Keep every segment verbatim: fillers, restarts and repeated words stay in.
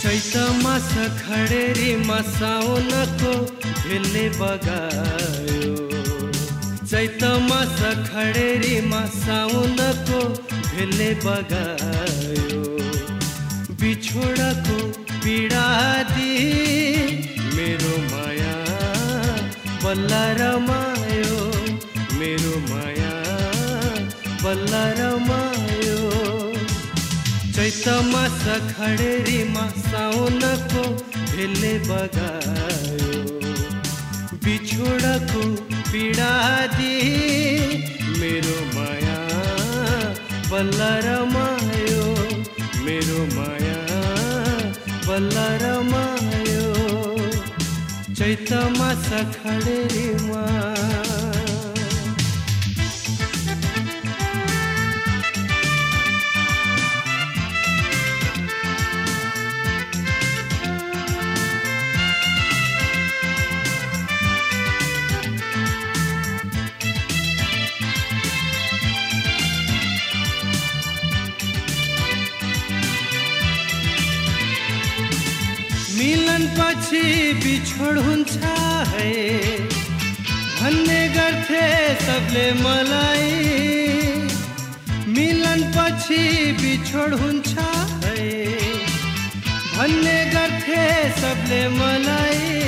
चैतमा खडेरीमा साउनको भेलले बगायो चैतमा खडेरीमा साउनको भेलले बगायो बिछोडको पीडा दि मेरो माया बल्ला रमायो मेरो माया बल्ला रमायो चैतमा खडेरीमा साउनको भेलले बगायो बिछोडको पीडा दि मेरो माया बल्ला रमायो मेरो माया बल्ला रमायो चैतमा खडेरीमा मिलन पछि बिछोड हुन्छ है भन्ने गर्थे सबले मलाई मिलन पछि बिछोड हुन्छ है भन्ने गर्थे सबले मलाई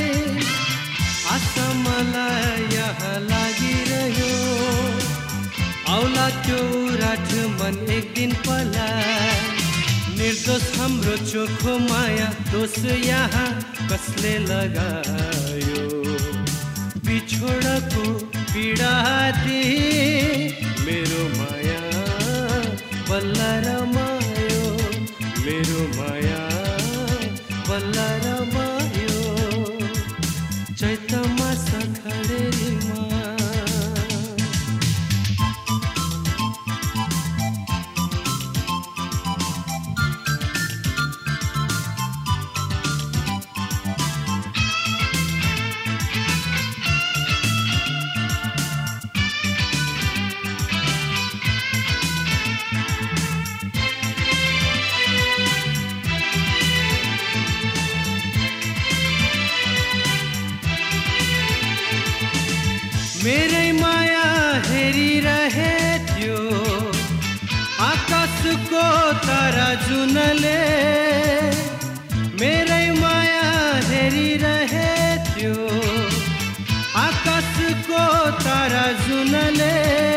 आशा मलाई यहाँ लागिरह्यो आउला त्यो रात मन एक दिन पलाए निर्दोष हाम्रो चोखो माया दोष यहाँ कसले लगायो बिछोडको पीडा दि मेरो माया बल्ला रमायो मेरो माया बल्ला रमायो चैतमा खडेरीमा मेरै माया हेरिरहे थियो आकाशको तारा जुनले मेरै माया हेरिरहे थियो आकाशको तारा जुनले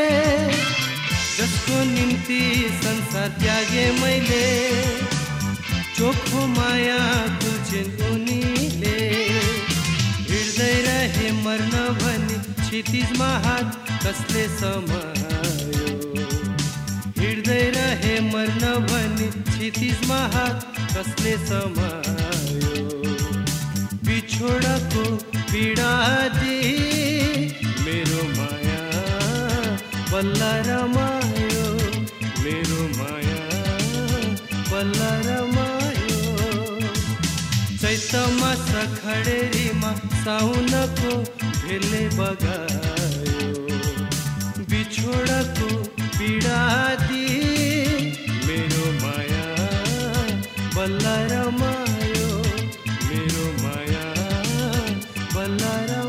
जसको निम्ति संसार त्यागे मैले चोखो माया तुझे उनीले हृदय रहे मर्न भनी क्षितिजमा हात कसले समायो हृदय रहे मर्न भनी क्षितिजमा हात कसले समायो बिछोडको पीडा दि मेरो माया बल्ला रमायो मेरो माया बल्ला रमायो चैतमा खडेरीमा साउनको भेलले बगायो बिछोडको पीडा दि मेरो माया बल्ला रमायो मेरो माया बल्ला रमायो